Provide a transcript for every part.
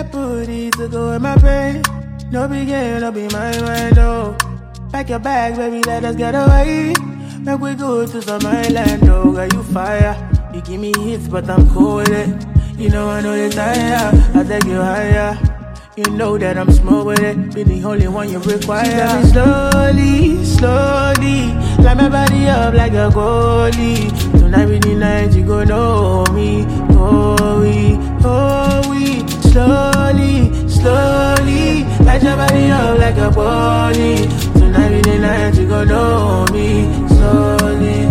that booty to go in my brain. No begin, no be my mind, oh. Pack your bags, baby, let us get away. Make we go to some island, oh. Girl, you fire. You give me hits, but I'm cool with it. You know I know you're tired. I'll take you higher. You know that I'm smooth with it. Be the only one you require. She got me slowly, slowly. Light my body up like a goalie. Tonight be the night you gon' know me. Oh, we. Slowly, slowly. Light your body up like a goalie. Tonight be the night you gon' know me. Slowly,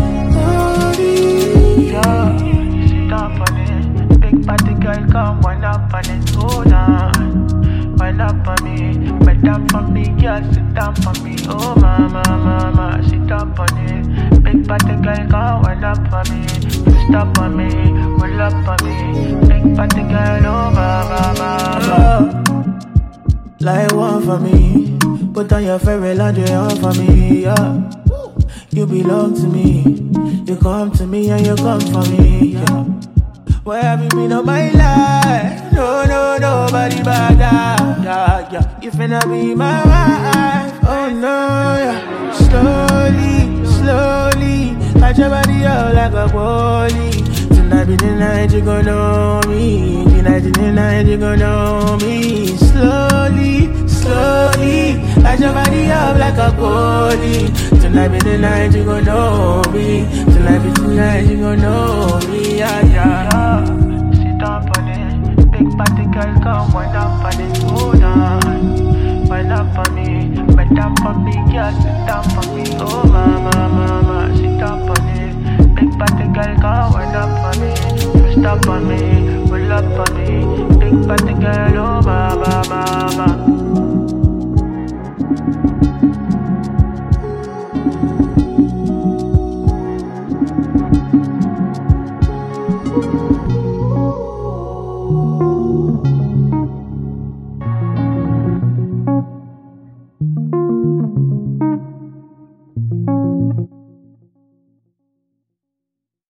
slowly. Yeah, sit up on it. Big party girl, come wind up on it. Hold on, wind up on me. Bend down for me, girl, sit down for me. Oh mama, sit up on it. Big party girl, come wind up for me. Twist up on me, roll up on me. Big party girl, oh mama. Like one for me. Put on your favorite laundry on for me, yeah. You belong to me. You come to me and you come for me, yeah. Where have you been all my life? No, nobody but yeah. You finna be my wife. Oh no, yeah. Slowly, slowly. Light your body up like a goalie. Tonight be the night you gon' know me. Tonight be the night you gon' know me. Slowly, slowly. Light your body up like a goalie. Tonight be the night you gon' know me. Tonight be the night you gon' know me. Yeah. Sit up on it. Big party girl, come wind up on it. Hold on, wind up on me. Bend down for me, girl, sit down for me. Oh mama, sit up on it. Big party girl, come wind up for me. Twist up on me, roll up on me. Big party girl, oh mama.